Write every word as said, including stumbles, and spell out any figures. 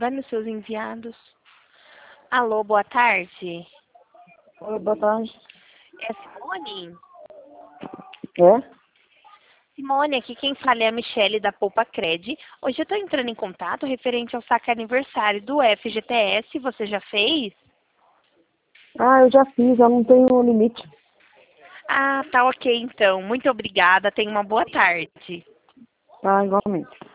Vai nos seus enviados. Alô, boa tarde. Oi, boa tarde. É Simone? É? Simone, aqui quem fala é a Michele da Poupa Cred. Hoje eu estou entrando em contato referente ao saque aniversário do F G T S. Você já fez? Ah, eu já fiz, eu não tenho limite. Ah, tá ok então. Muito obrigada. Tenha uma boa tarde. Tá, igualmente.